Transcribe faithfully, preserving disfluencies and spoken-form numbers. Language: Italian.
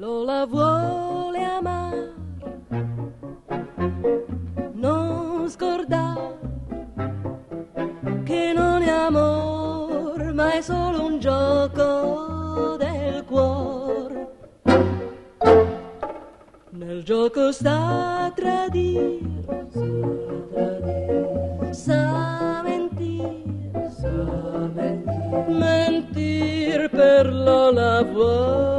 lo la vuole amare, non scordare che non è amor, ma è solo un gioco del cuore. Nel gioco sta a tradire, sa mentir, sa mentir, mentir per lo la vuole